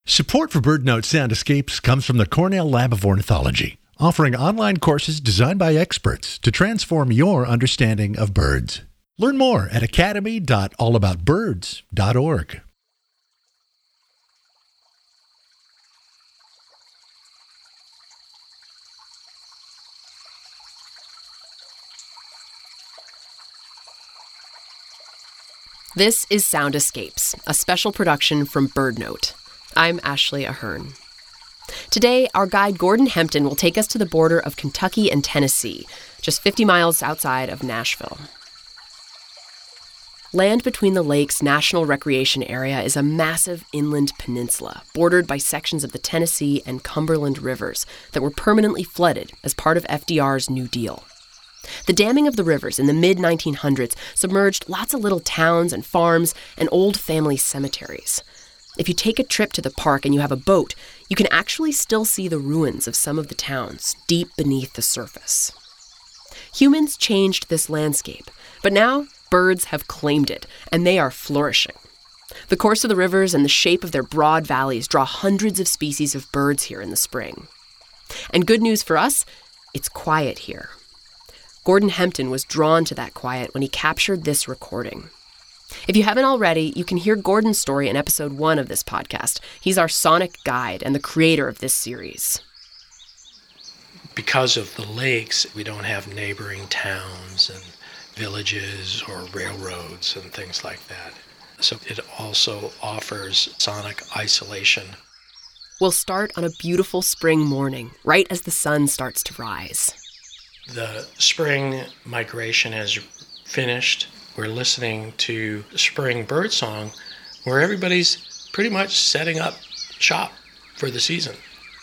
Support for BirdNote Soundscapes comes from the Cornell Lab of Ornithology, offering online courses designed by experts to transform your understanding of birds. Learn more at academy.allaboutbirds.org. This is Sound Escapes, a special production from BirdNote. I'm Ashley Ahern. Today, our guide Gordon Hempton will take us to the border of Kentucky and Tennessee, just 50 miles outside of Nashville. Land Between the Lakes National Recreation Area is a massive inland peninsula bordered by sections of the Tennessee and Cumberland rivers that were permanently flooded as part of FDR's New Deal. The damming of the rivers in the mid-1900s submerged lots of little towns and farms and old family cemeteries. If you take a trip to the park and you have a boat, you can actually still see the ruins of some of the towns deep beneath the surface. Humans changed this landscape, but now birds have claimed it, and they are flourishing. The course of the rivers and the shape of their broad valleys draw hundreds of species of birds here in the spring. And good news for us, it's quiet here. Gordon Hempton was drawn to that quiet when he captured this recording. If you haven't already, you can hear Gordon's story in episode 1 of this podcast. He's our sonic guide and the creator of this series. Because of the lakes, we don't have neighboring towns and villages or railroads and things like that. So it also offers sonic isolation. We'll start on a beautiful spring morning, right as the sun starts to rise. The spring migration has finished. We're listening to spring birdsong where everybody's pretty much setting up shop for the season.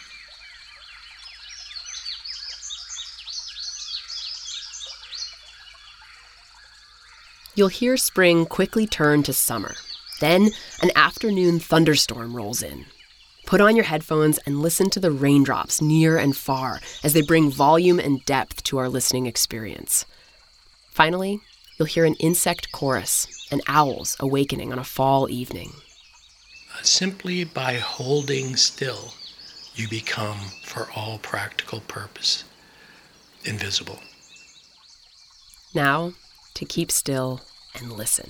You'll hear spring quickly turn to summer. Then an afternoon thunderstorm rolls in. Put on your headphones and listen to the raindrops near and far as they bring volume and depth to our listening experience. Finally, you'll hear an insect chorus and owls awakening on a fall evening. Simply by holding still, you become, for all practical purpose, invisible. Now, to keep still and listen.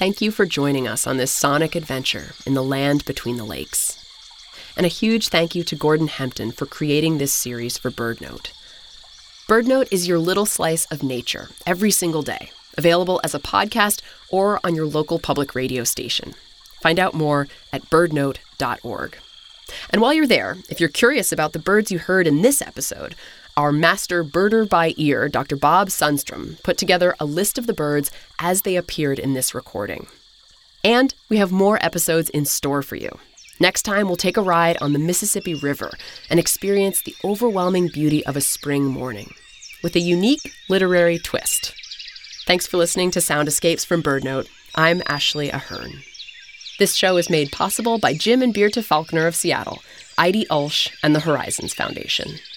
Thank you for joining us on this sonic adventure in the land between the lakes. And a huge thank you to Gordon Hempton for creating this series for BirdNote. BirdNote is your little slice of nature every single day, available as a podcast or on your local public radio station. Find out more at birdnote.org. And while you're there, if you're curious about the birds you heard in this episode, our master birder by ear, Dr. Bob Sundstrom, put together a list of the birds as they appeared in this recording. And we have more episodes in store for you. Next time, we'll take a ride on the Mississippi River and experience the overwhelming beauty of a spring morning with a unique literary twist. Thanks for listening to Sound Escapes from BirdNote. I'm Ashley Ahern. This show is made possible by Jim and Beerta Faulkner of Seattle, Heidi Ulsh, and the Horizons Foundation.